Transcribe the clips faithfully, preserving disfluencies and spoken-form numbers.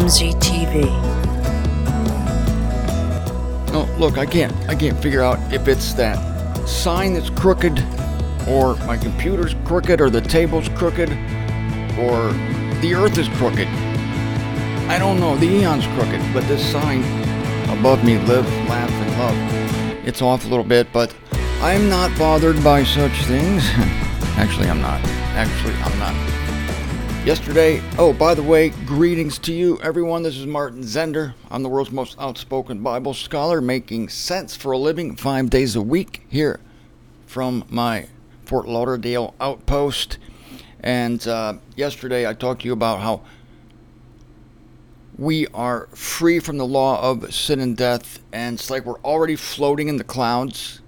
M Z T V. No, look, I can't, I can't figure out if it's that sign that's crooked, or my computer's crooked, or the table's crooked, or the earth is crooked. I don't know, the eon's crooked, but this sign above me, live, laugh, and love, it's off a little bit, but I'm not bothered by such things. Actually, I'm not. Actually, I'm not. Yesterday, oh, by the way, greetings to you, everyone. This is Martin Zender. I'm the world's most outspoken Bible scholar, making sense for a living five days a week here from my Fort Lauderdale outpost. And uh, yesterday, I talked to you about how we are free from the law of sin and death, and it's like we're already floating in the clouds.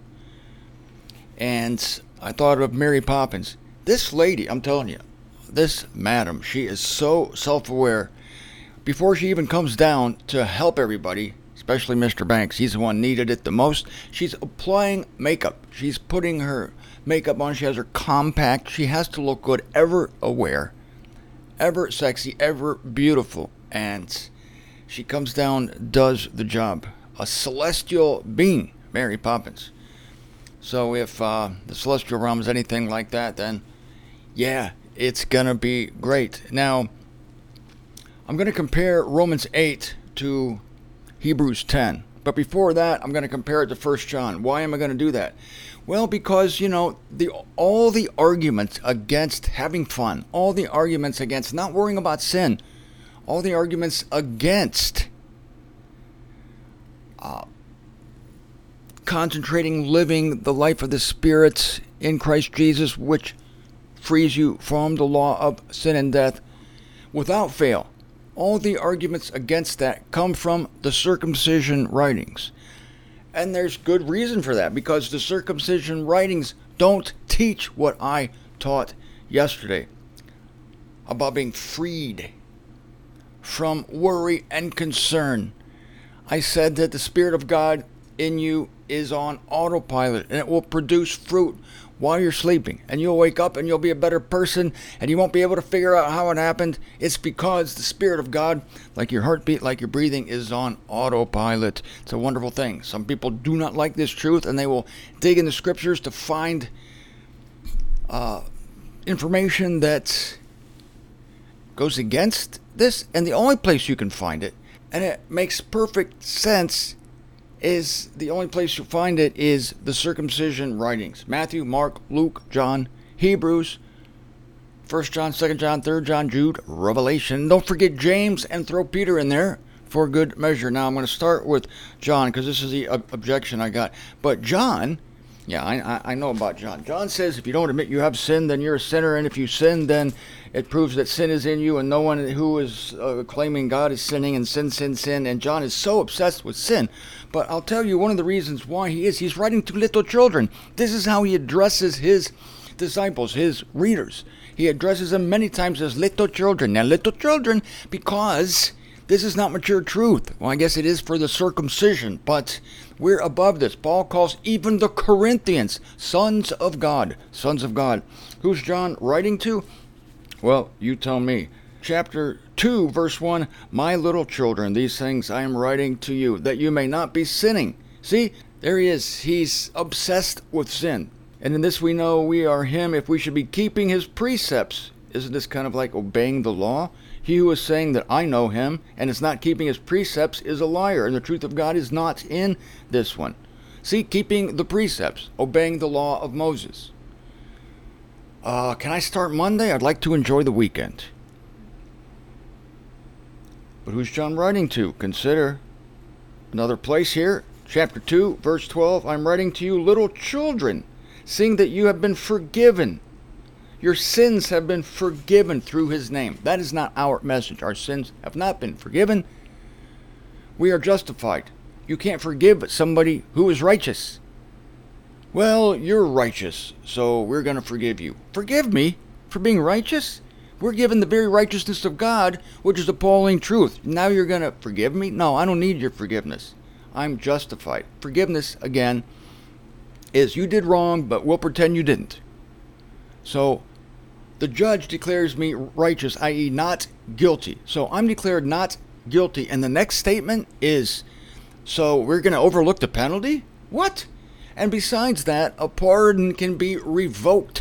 And I thought of Mary Poppins. This lady, I'm telling you, this madam, she is so self-aware. Before she even comes down to help everybody, especially Mister Banks, he's the one needed it the most, she's applying makeup. She's putting her makeup on. She has her compact. She has to look good, ever aware, ever sexy, ever beautiful. And she comes down, does the job. A celestial being, Mary Poppins. So if uh, the celestial realm is anything like that, then yeah, it's going to be great. Now, I'm going to compare Romans eight to Hebrews ten. But before that, I'm going to compare it to First John. Why am I going to do that? Well, because, you know, the all the arguments against having fun, all the arguments against not worrying about sin, all the arguments against uh, concentrating, living the life of the Spirit in Christ Jesus, which frees you from the law of sin and death without fail. All the arguments against that come from the circumcision writings. And there's good reason for that, because the circumcision writings don't teach what I taught yesterday about being freed from worry and concern. I said that the Spirit of God in you is on autopilot, and it will produce fruit while you're sleeping, and you'll wake up and you'll be a better person, and you won't be able to figure out how it happened. It's because the Spirit of God, like your heartbeat, like your breathing, is on autopilot. It's a wonderful thing. Some people do not like this truth, and they will dig in the scriptures to find uh, information that goes against this, and the only place you can find it, and it makes perfect sense, is the only place you'll find it is the circumcision writings. Matthew, Mark, Luke, John, Hebrews, First John, Second John, Third John, Jude, Revelation. Don't forget James, and throw Peter in there for good measure. Now I'm going to start with John, because this is the ob- objection I got. But John, yeah, I, I know about John. John says if you don't admit you have sinned, then you're a sinner, and if you sin, then it proves that sin is in you, and no one who is uh, claiming God is sinning, and sin, sin, sin. And John is so obsessed with sin. But I'll tell you one of the reasons why he is. He's writing to little children. This is how he addresses his disciples, his readers. He addresses them many times as little children. Now, little children, because this is not mature truth. Well, I guess it is for the circumcision, but we're above this. Paul calls even the Corinthians sons of God. Sons of God. Who's John writing to? Well, you tell me. Chapter two, verse one, my little children, these things I am writing to you, that you may not be sinning. See, there he is. He's obsessed with sin. And in this we know we are him if we should be keeping his precepts. Isn't this kind of like obeying the law? He who is saying that I know him and is not keeping his precepts is a liar, and the truth of God is not in this one. See, keeping the precepts, obeying the law of Moses. Uh, can I start Monday? I'd like to enjoy the weekend. But who's John writing to? Consider another place here. Chapter two, verse twelve. I'm writing to you, little children, seeing that you have been forgiven. Your sins have been forgiven through his name. That is not our message. Our sins have not been forgiven. We are justified. You can't forgive somebody who is righteous. Well, you're righteous, so we're going to forgive you. Forgive me for being righteous? We're given the very righteousness of God, which is appalling truth. Now you're going to forgive me? No, I don't need your forgiveness. I'm justified. Forgiveness, again, is you did wrong, but we'll pretend you didn't. So the judge declares me righteous, that is not guilty. So I'm declared not guilty. And the next statement is, so we're going to overlook the penalty? What? And besides that, a pardon can be revoked.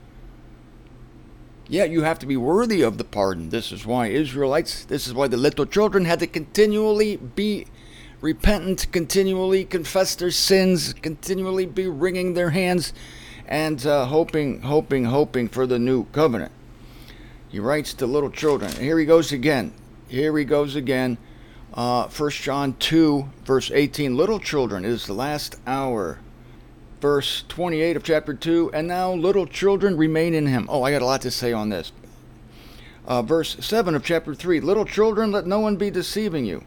Yeah, you have to be worthy of the pardon. This is why Israelites, this is why the little children had to continually be repentant, continually confess their sins, continually be wringing their hands and uh, hoping, hoping, hoping for the new covenant. He writes to little children. Here he goes again. Here he goes again. Uh, First John two, verse eighteen. Little children, it is the last hour. Verse twenty-eight of chapter two. And now little children remain in him. Oh, I got a lot to say on this. Uh, verse seven of chapter three. Little children, let no one be deceiving you.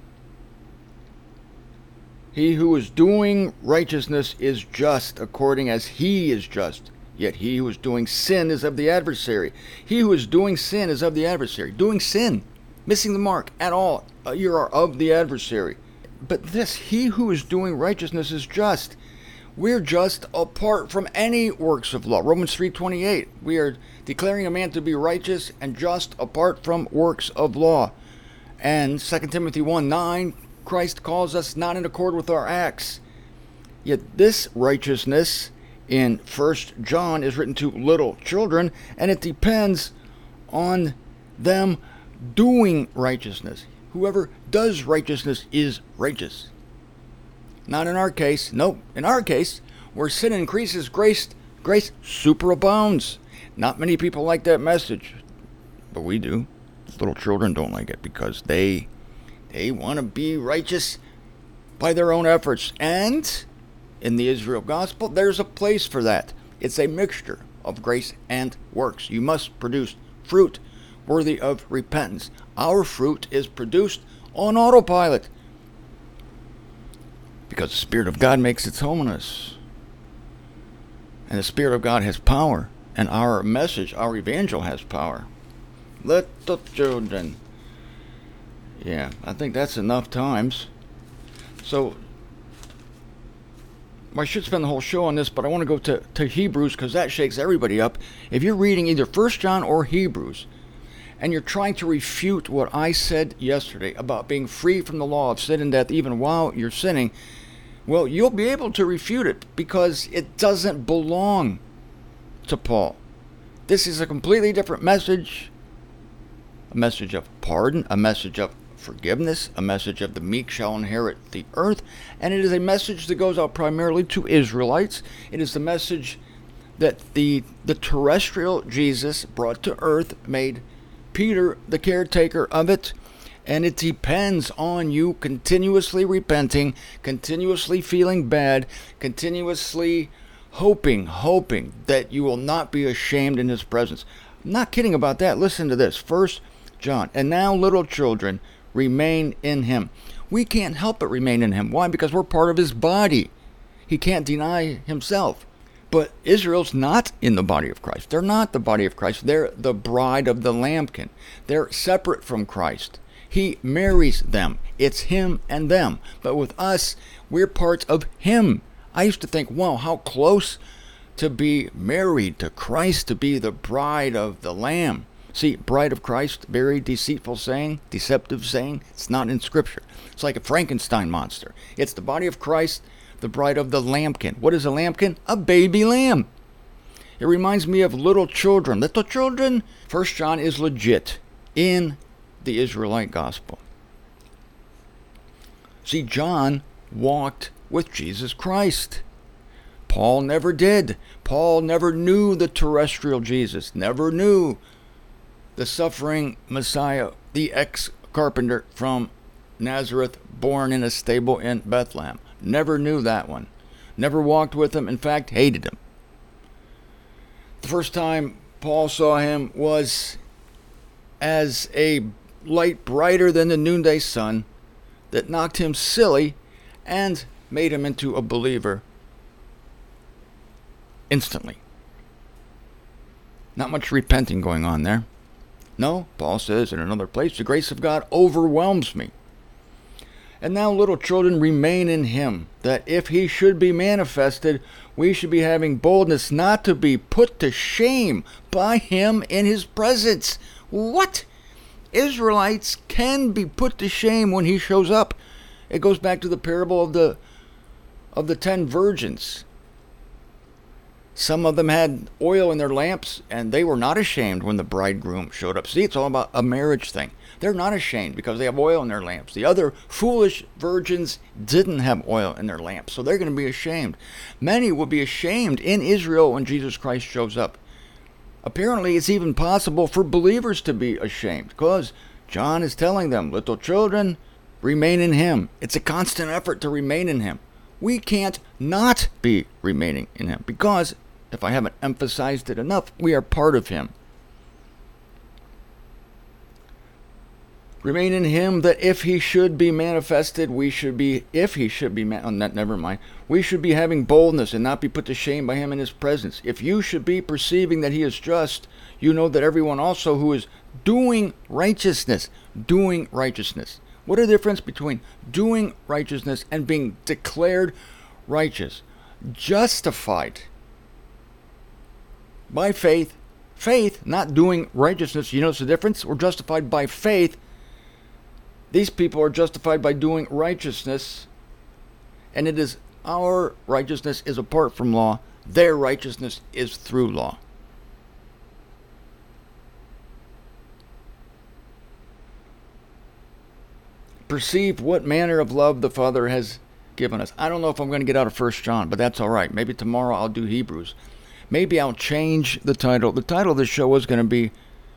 He who is doing righteousness is just, according as he is just. Yet he who is doing sin is of the adversary. He who is doing sin is of the adversary. Doing sin, missing the mark at all, uh, you are of the adversary. But this, he who is doing righteousness is just. We're just apart from any works of law. Romans three twenty-eight. We are declaring a man to be righteous and just apart from works of law. And Second Timothy one nine, Christ calls us not in accord with our acts. Yet this righteousness in First John is written to little children, and it depends on them doing righteousness. Whoever does righteousness is righteous. Not in our case. Nope. In our case, where sin increases, grace grace superabounds. Not many people like that message, but we do. Little children don't like it because they they want to be righteous by their own efforts. And in the Israel gospel, there's a place for that. It's a mixture of grace and works. You must produce fruit worthy of repentance. Our fruit is produced on autopilot because the Spirit of God makes its home in us. And the Spirit of God has power. And our message, our evangel has power. Little children. Yeah, I think that's enough times. So, I should spend the whole show on this, but I want to go to, to Hebrews because that shakes everybody up. If you're reading either First John or Hebrews, and you're trying to refute what I said yesterday about being free from the law of sin and death even while you're sinning, well, you'll be able to refute it because it doesn't belong to Paul. This is a completely different message. A message of pardon, a message of forgiveness, a message of the meek shall inherit the earth, and it is a message that goes out primarily to Israelites. It is the message that the the terrestrial Jesus brought to earth, made Peter the caretaker of it, and it depends on you continuously repenting, continuously feeling bad, continuously hoping, hoping that you will not be ashamed in his presence. I'm not kidding about that. Listen to this. First John, and now little children, remain in him. We can't help but remain in him. Why? Because we're part of his body. He can't deny himself. But Israel's not in the body of Christ. They're not the body of Christ. They're the bride of the lambkin. They're separate from Christ. He marries them. It's him and them. But with us, we're part of him. I used to think, wow, how close to be married to Christ, to be the bride of the Lamb. See, bride of Christ, very deceitful saying, deceptive saying. It's not in Scripture. It's like a Frankenstein monster. It's the body of Christ, the bride of the lambkin. What is a lambkin? A baby lamb. It reminds me of little children. Little children. First John is legit in the Israelite gospel. See, John walked with Jesus Christ. Paul never did. Paul never knew the terrestrial Jesus, never knew the suffering Messiah, the ex-carpenter from Nazareth, born in a stable in Bethlehem. Never knew that one. Never walked with him. In fact, hated him. The first time Paul saw him was as a light brighter than the noonday sun that knocked him silly and made him into a believer instantly. Not much repenting going on there. No, Paul says in another place, the grace of God overwhelms me. And now, little children, remain in him, that if he should be manifested, we should be having boldness not to be put to shame by him in his presence. What? Israelites can be put to shame when he shows up. It goes back to the parable of the of the ten virgins. Some of them had oil in their lamps, and they were not ashamed when the bridegroom showed up. See, it's all about a marriage thing. They're not ashamed because they have oil in their lamps. The other foolish virgins didn't have oil in their lamps, so they're going to be ashamed. Many will be ashamed in Israel when Jesus Christ shows up. Apparently, it's even possible for believers to be ashamed, because John is telling them, little children, remain in him. It's a constant effort to remain in him. We can't not be remaining in him, because, if I haven't emphasized it enough, we are part of him. Remain in him, that if he should be manifested, we should be, if he should be, man, oh, never mind, we should be having boldness and not be put to shame by him in his presence. If you should be perceiving that he is just, you know that everyone also who is doing righteousness, doing righteousness. What is the difference between doing righteousness and being declared righteous? Justified by faith. Faith, not doing righteousness. You notice the difference? We're justified by faith. These people are justified by doing righteousness, and it is our righteousness is apart from law. Their righteousness is through law. Perceive what manner of love the Father has given us. I don't know if I'm going to get out of First John, but that's all right. Maybe tomorrow I'll do Hebrews. Maybe I'll change the title. The title of the show was going to be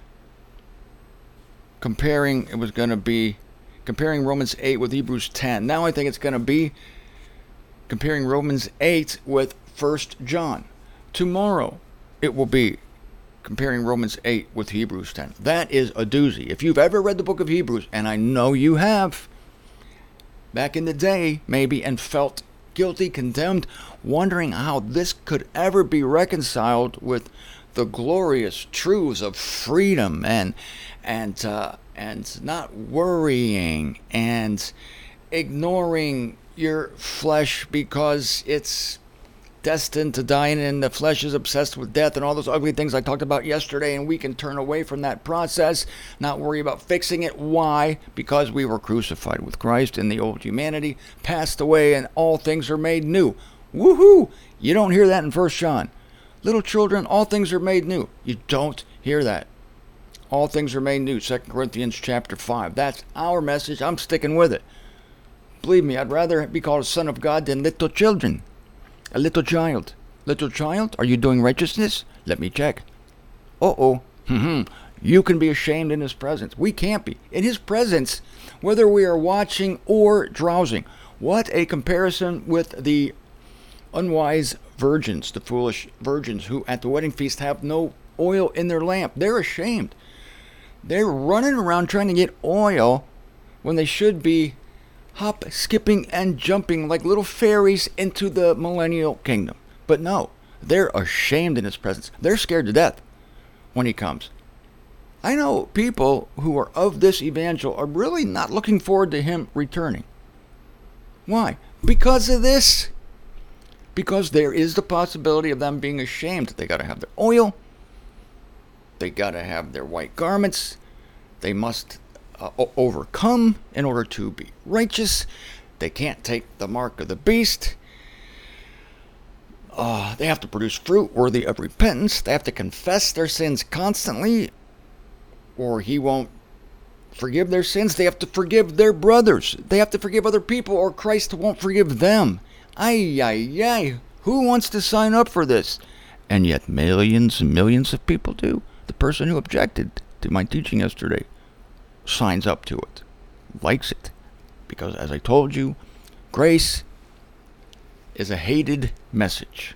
comparing, it was going to be comparing Romans eight with Hebrews ten. Now I think it's going to be comparing Romans eight with First John. Tomorrow it will be comparing Romans eight with Hebrews ten. That is a doozy. If you've ever read the book of Hebrews, and I know you have, back in the day maybe, and felt guilty, condemned, wondering how this could ever be reconciled with the glorious truths of freedom and and uh, and not worrying and ignoring your flesh because it's destined to die, and the flesh is obsessed with death and all those ugly things I talked about yesterday, and we can turn away from that process, not worry about fixing it. Why? Because we were crucified with Christ, and the old humanity passed away, and all things are made new. Woohoo! You don't hear that in First John. Little children, all things are made new. You don't hear that. All things are made new. Second Corinthians chapter five. That's our message. I'm sticking with it. Believe me, I'd rather be called a son of God than little children. A little child. Little child, are you doing righteousness? Let me check. Uh-oh. Mm-hmm. You can be ashamed in his presence. We can't be. In his presence, whether we are watching or drowsing. What a comparison with the unwise virgins, the foolish virgins who at the wedding feast have no oil in their lamp. They're ashamed. They're running around trying to get oil when they should be hop, skipping, and jumping like little fairies into the millennial kingdom. But no, they're ashamed in his presence. They're scared to death when he comes. I know people who are of this evangel are really not looking forward to him returning. Why? Because of this. Because there is the possibility of them being ashamed. They got to have their oil. They got to have their white garments. They must uh, overcome in order to be righteous. They can't take the mark of the beast. Uh, they have to produce fruit worthy of repentance. They have to confess their sins constantly, or he won't forgive their sins. They have to forgive their brothers. They have to forgive other people, or Christ won't forgive them. Ay, ay, ay. Who wants to sign up for this? And yet millions and millions of people do. The person who objected to my teaching yesterday signs up to it, likes it. Because as I told you, grace is a hated message.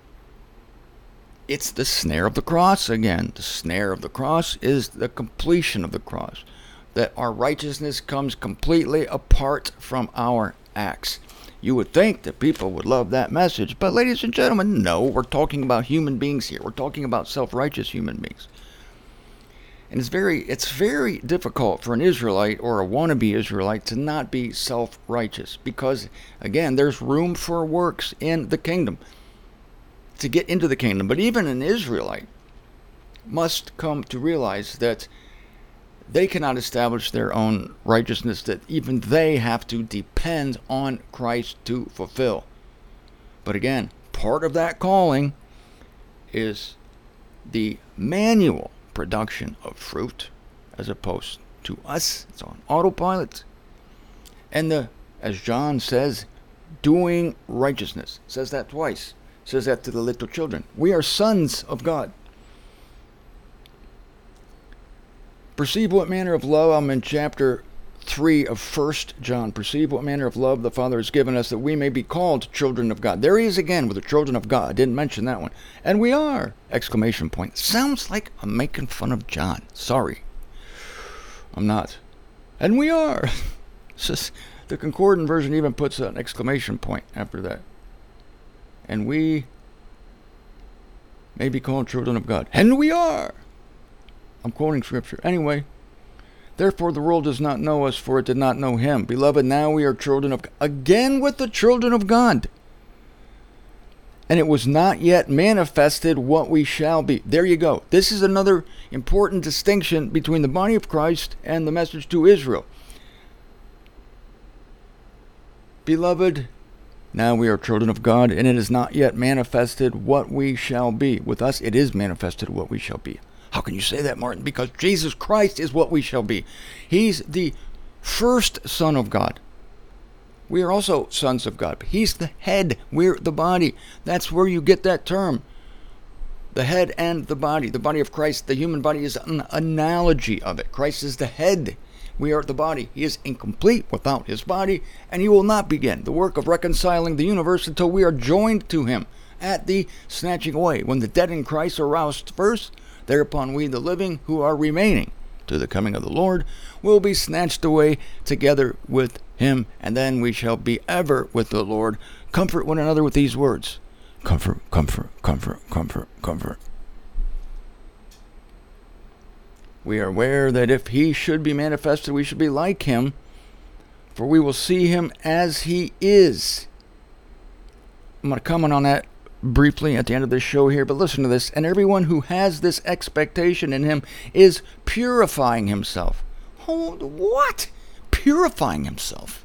It's the snare of the cross again. The snare of the cross is the completion of the cross. That our righteousness comes completely apart from our acts. You would think that people would love that message, but ladies and gentlemen, no, we're talking about human beings here. We're talking about self-righteous human beings. And it's very it's very difficult for an Israelite or a wannabe Israelite to not be self-righteous, because, again, there's room for works in the kingdom to get into the kingdom. But even an Israelite must come to realize that they cannot establish their own righteousness, that even they have to depend on Christ to fulfill. But again, part of that calling is the manual production of fruit, as opposed to us. It's on autopilot. And the, as John says, doing righteousness. Says that twice. Says that to the little children. We are sons of God. Perceive what manner of love, I'm in chapter three of First John. Perceive what manner of love the Father has given us, that we may be called children of God. There he is again with the children of God. I didn't mention that one. And we are! Exclamation point. Sounds like I'm making fun of John. Sorry. I'm not. And we are! It's just, the concordant version even puts an exclamation point after that. And we may be called children of God. And we are! I'm quoting scripture. Anyway, therefore the world does not know us, for it did not know him. Beloved, now we are children of God. Again with the children of God. And it was not yet manifested what we shall be. There you go. This is another important distinction between the body of Christ and the message to Israel. Beloved, now we are children of God, and it is not yet manifested what we shall be. With us, it is manifested what we shall be. How can you say that, Martin? Because Jesus Christ is what we shall be. He's the first Son of God. We are also sons of God. He's the head. We're the body. That's where you get that term. The head and the body. The body of Christ, the human body, is an analogy of it. Christ is the head. We are the body. He is incomplete without his body, and he will not begin the work of reconciling the universe until we are joined to him at the snatching away. When the dead in Christ are roused first, thereupon we, the living, who are remaining to the coming of the Lord, will be snatched away together with him, and then we shall be ever with the Lord. Comfort one another with these words. Comfort, comfort, comfort, comfort, comfort. We are aware that if he should be manifested, we should be like him, for we will see him as he is. I'm going to comment on that briefly at the end of this show here, but listen to this. And everyone who has this expectation in him is purifying himself. Oh, what? Purifying himself.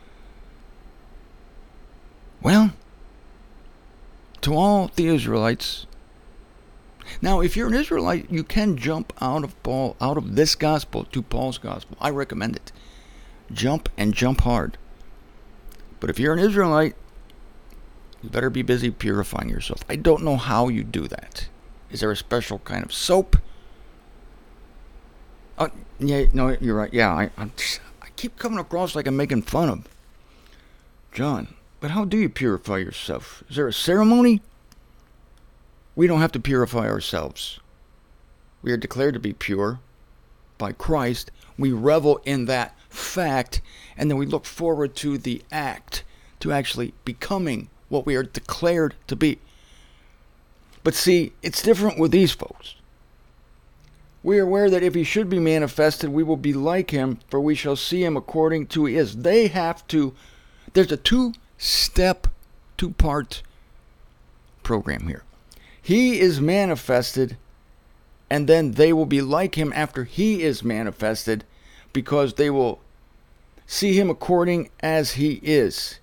Well, to all the Israelites. Now, if you're an Israelite, you can jump out of Paul, out of this gospel to Paul's gospel. I recommend it. Jump and jump hard. But if you're an Israelite, you better be busy purifying yourself. I don't know how you do that. Is there a special kind of soap? Oh, yeah, no, you're right. Yeah, I, I'm, I keep coming across like I'm making fun of John. But how do you purify yourself? Is there a ceremony? We don't have to purify ourselves. We are declared to be pure by Christ. We revel in that fact, and then we look forward to the act, to actually becoming what we are declared to be. But see, it's different with these folks. We are aware that if he should be manifested, we will be like him, for we shall see him according to he is. They have to, there's a two-step, two-part program here. He is manifested, and then they will be like him after he is manifested, because they will see him according as he is.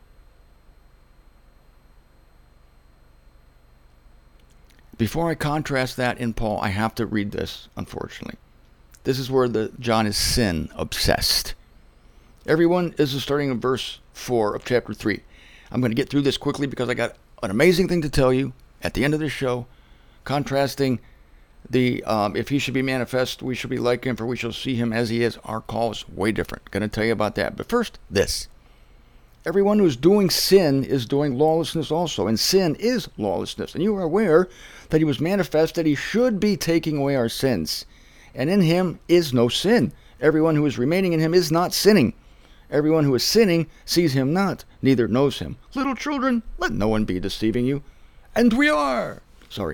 Before I contrast that in Paul, I have to read this, unfortunately. This is where the John is sin obsessed. Everyone, this is starting in verse four of chapter three. I'm going to get through this quickly because I got an amazing thing to tell you at the end of this show, contrasting the, um, if he should be manifest, we shall be like him, for we shall see him as he is. Our call is way different. Going to tell you about that. But first, this. Everyone who is doing sin is doing lawlessness also, and sin is lawlessness. And you are aware that he was manifest that he should be taking away our sins. And in him is no sin. Everyone who is remaining in him is not sinning. Everyone who is sinning sees him not, neither knows him. Little children, let no one be deceiving you. And we are. Sorry.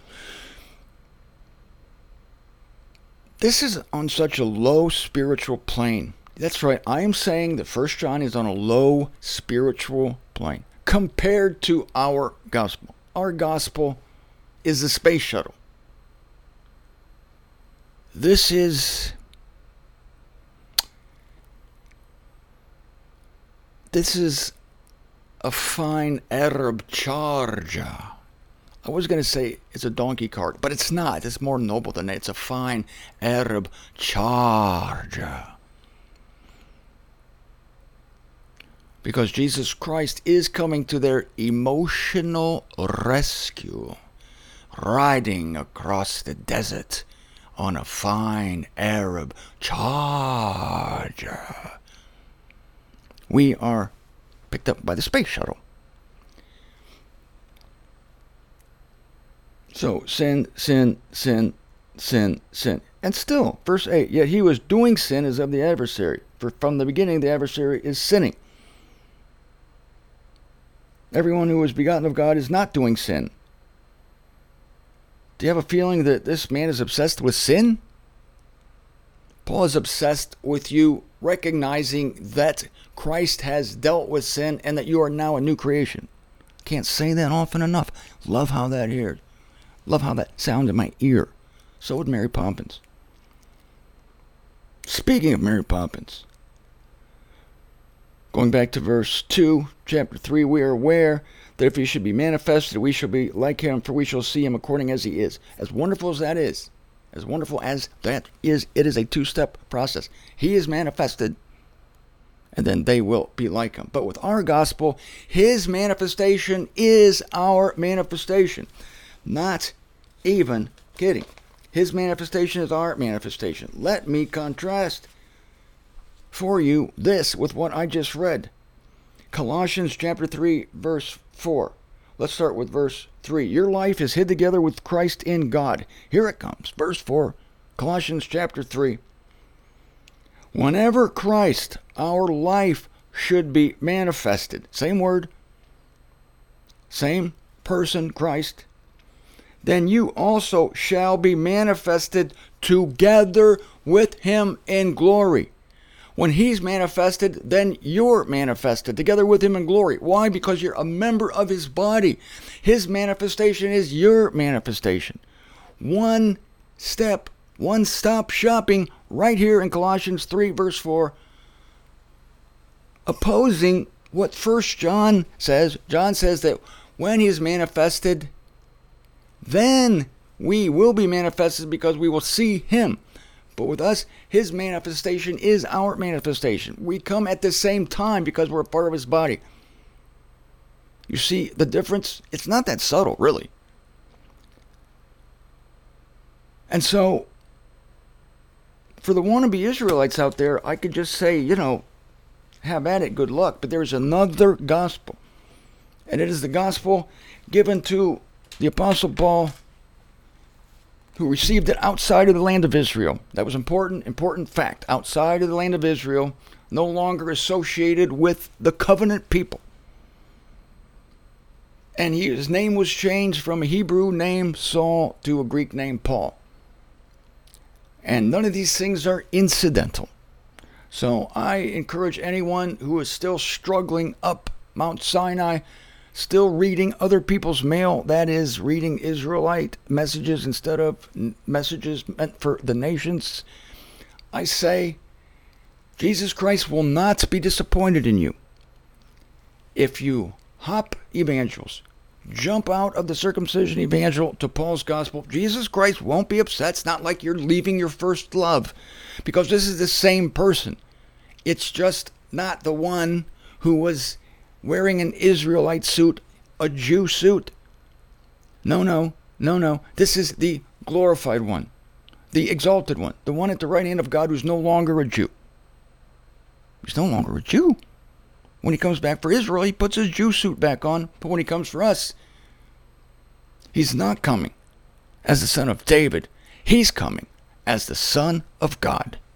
This is on such a low spiritual plane. That's right. I am saying that First John is on a low spiritual plane compared to our gospel. Our gospel is the space shuttle. This is This is a fine Arab charger. I was going to say it's a donkey cart, but it's not. It's more noble than that. It's a fine Arab charger. Because Jesus Christ is coming to their emotional rescue, riding across the desert on a fine Arab charger. We are picked up by the space shuttle. So, sin, sin, sin, sin, sin. And still, verse eight, yet he who is doing sin is of the adversary. For from the beginning the adversary is sinning. Everyone who is begotten of God is not doing sin. Do you have a feeling that this man is obsessed with sin? Paul is obsessed with you recognizing that Christ has dealt with sin and that you are now a new creation. Can't say that often enough. Love how that hears. Love how that sounds in my ear. So would Mary Poppins. Speaking of Mary Poppins, going back to verse two, chapter three, we are aware that if he should be manifested, we shall be like him, for we shall see him according as he is. As wonderful as that is, as wonderful as that is, it is a two-step process. He is manifested, and then they will be like him. But with our gospel, his manifestation is our manifestation. Not even kidding. His manifestation is our manifestation. Let me contrast for you this with what I just read. Colossians chapter three, verse four. Let's start with verse three. Your life is hid together with Christ in God. Here it comes. Verse four. Colossians chapter three. Whenever Christ, our life, should be manifested. Same word. Same person, Christ. Then you also shall be manifested together with him in glory. When he's manifested, then you're manifested together with him in glory. Why? Because you're a member of his body. His manifestation is your manifestation. One step, one stop shopping right here in Colossians three, verse four, opposing what First John says. John says that when he's manifested, then we will be manifested because we will see him. But with us, his manifestation is our manifestation. We come at the same time because we're a part of his body. You see the difference? It's not that subtle, really. And so, for the wannabe Israelites out there, I could just say, you know, have at it, good luck. But there's another gospel. And it is the gospel given to the Apostle Paul, who received it outside of the land of Israel. That was important, important fact. Outside of the land of Israel, no longer associated with the covenant people. And he, his name was changed from a Hebrew name, Saul, to a Greek name, Paul. And none of these things are incidental. So I encourage anyone who is still struggling up Mount Sinai, still reading other people's mail, that is, reading Israelite messages instead of messages meant for the nations, I say, Jesus Christ will not be disappointed in you. If you hop evangels, jump out of the circumcision evangel to Paul's gospel, Jesus Christ won't be upset. It's not like you're leaving your first love, because this is the same person. It's just not the one who was wearing an Israelite suit, a Jew suit. No, no, no, no. This is the glorified one, the exalted one, the one at the right hand of God who's no longer a Jew. He's no longer a Jew. When he comes back for Israel, he puts his Jew suit back on. But when he comes for us, he's not coming as the son of David. He's coming as the Son of God.